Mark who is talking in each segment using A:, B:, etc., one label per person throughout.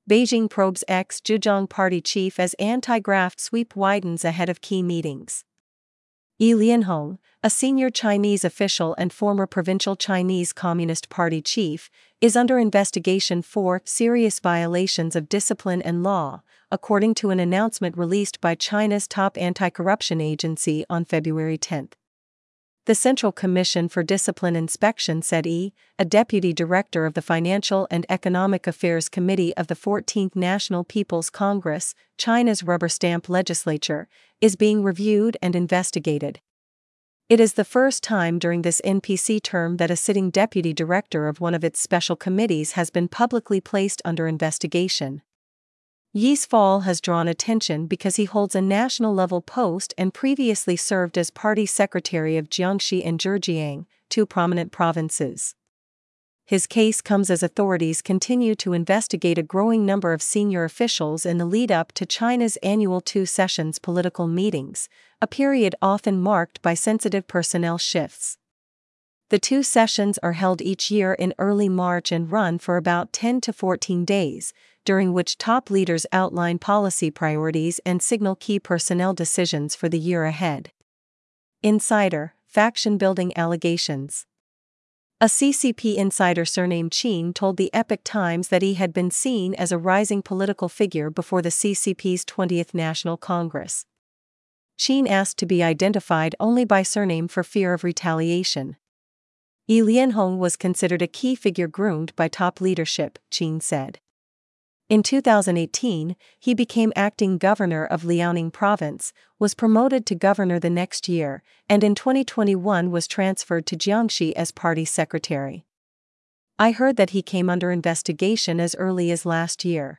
A: Beijing probes ex-Zhejiang party chief as anti-graft sweep widens ahead of key meetings. Yi Lianhong, a senior Chinese official and former provincial Chinese Communist Party chief, is under investigation for serious violations of discipline and law, according to an announcement released by China's top anti-corruption agency on February 10. The Central Commission for Discipline Inspection said Yi, a deputy director of the Financial and Economic Affairs Committee of the 14th National People's Congress, China's rubber-stamp legislature, is being reviewed and investigated. It is the first time during this NPC term that a sitting deputy director of one of its special committees has been publicly placed under investigation. Yi's fall has drawn attention because he holds a national-level post and previously served as party secretary of Jiangxi and Zhejiang, two prominent provinces. His case comes as authorities continue to investigate a growing number of senior officials in the lead-up to China's annual two sessions political meetings, a period often marked by sensitive personnel shifts. The two sessions are held each year in early March and run for about 10 to 14 days, during which top leaders outline policy priorities and signal key personnel decisions for the year ahead. Insider, faction-building allegations. A CCP insider surnamed Qin told the Epoch Times that he had been seen as a rising political figure before the CCP's 20th National Congress. Qin asked to be identified only by surname for fear of retaliation. Yi Lianhong was considered a key figure groomed by top leadership, Qin said. In 2018, he became acting governor of Liaoning province, was promoted to governor the next year, and in 2021 was transferred to Jiangxi as party secretary. I heard that he came under investigation as early as last year.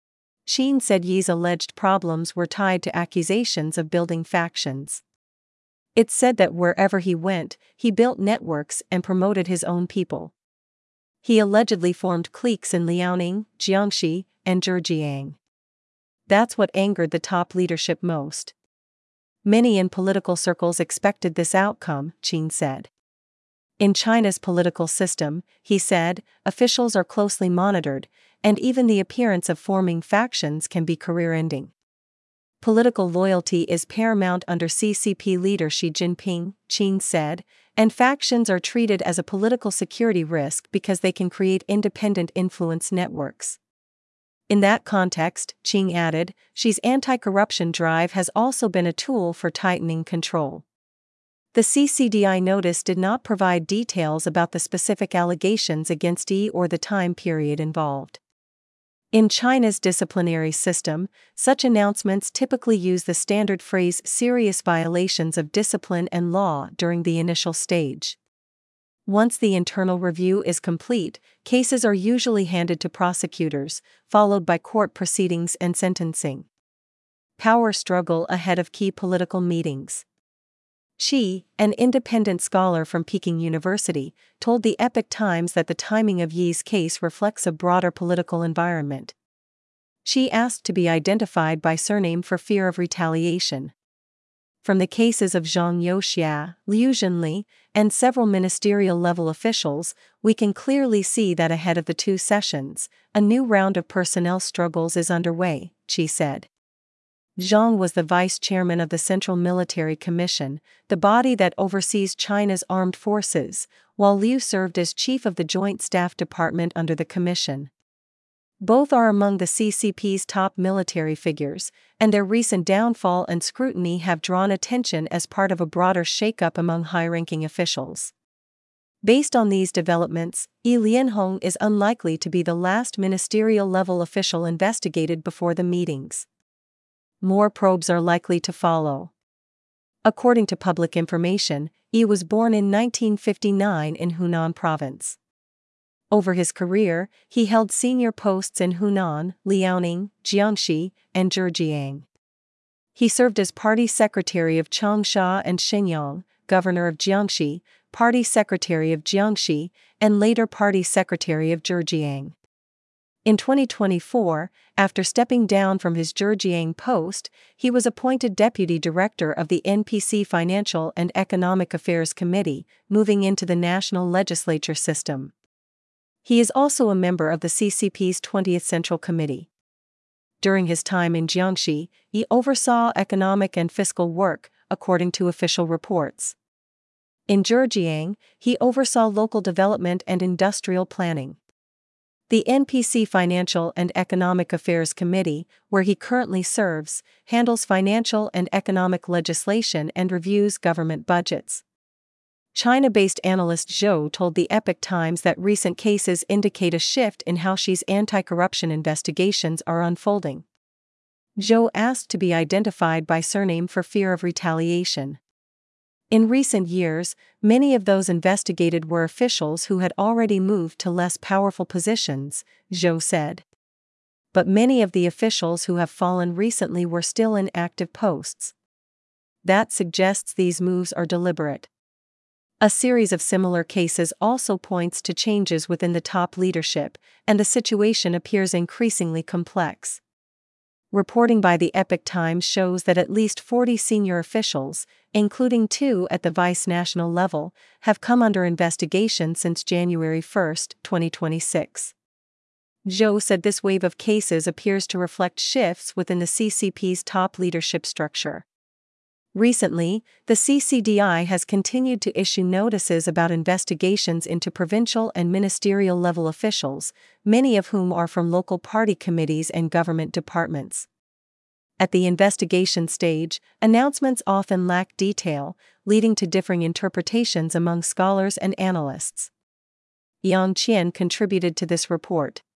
A: Qin said Yi's alleged problems were tied to accusations of building factions. It's said that wherever he went, he built networks and promoted his own people. He allegedly formed cliques in Liaoning, Jiangxi, and Zhejiang. That's what angered the top leadership most. Many in political circles expected this outcome, Qin said. In China's political system, he said, officials are closely monitored, and even the appearance of forming factions can be career-ending. Political loyalty is paramount under CCP leader Xi Jinping, Qin said, and factions are treated as a political security risk because they can create independent influence networks. In that context, Qin added, Xi's anti-corruption drive has also been a tool for tightening control. The CCDI notice did not provide details about the specific allegations against Yi or the time period involved. In China's disciplinary system, such announcements typically use the standard phrase serious violations of discipline and law during the initial stage. Once the internal review is complete, cases are usually handed to prosecutors, followed by court proceedings and sentencing. Power struggle ahead of key political meetings. Xi, an independent scholar from Peking University, told the Epoch Times that the timing of Yi's case reflects a broader political environment. Xi asked to be identified by surname for fear of retaliation. From the cases of Zhang Youxia, Liu Zhenli, and several ministerial-level officials, we can clearly see that ahead of the two sessions, a new round of personnel struggles is underway, Xi said. Zhang was the vice chairman of the Central Military Commission, the body that oversees China's armed forces, while Liu served as chief of the Joint Staff Department under the commission. Both are among the CCP's top military figures, and their recent downfall and scrutiny have drawn attention as part of a broader shakeup among high-ranking officials. Based on these developments, Yi Lianhong is unlikely to be the last ministerial-level official investigated before the meetings. More probes are likely to follow. According to public information, Yi was born in 1959 in Hunan Province. Over his career, he held senior posts in Hunan, Liaoning, Jiangxi, and Zhejiang. He served as party secretary of Changsha and Shenyang, governor of Jiangxi, party secretary of Jiangxi, and later party secretary of Zhejiang. In 2024, after stepping down from his Zhejiang post, he was appointed deputy director of the NPC Financial and Economic Affairs Committee, moving into the national legislature system. He is also a member of the CCP's 20th Central Committee. During his time in Jiangxi, he oversaw economic and fiscal work, according to official reports. In Zhejiang, he oversaw local development and industrial planning. The NPC Financial and Economic Affairs Committee, where he currently serves, handles financial and economic legislation and reviews government budgets. China-based analyst Zhou told the Epoch Times that recent cases indicate a shift in how Xi's anti-corruption investigations are unfolding. Zhou asked to be identified by surname for fear of retaliation. In recent years, many of those investigated were officials who had already moved to less powerful positions, Zhou said. But many of the officials who have fallen recently were still in active posts. That suggests these moves are deliberate. A series of similar cases also points to changes within the top leadership, and the situation appears increasingly complex. Reporting by the Epoch Times shows that at least 40 senior officials, including 2 at the vice-national level, have come under investigation since January 1, 2026. Zhou said this wave of cases appears to reflect shifts within the CCP's top leadership structure. Recently, the CCDI has continued to issue notices about investigations into provincial and ministerial level officials, many of whom are from local party committees and government departments. At the investigation stage, announcements often lack detail, leading to differing interpretations among scholars and analysts. Yang Qian contributed to this report.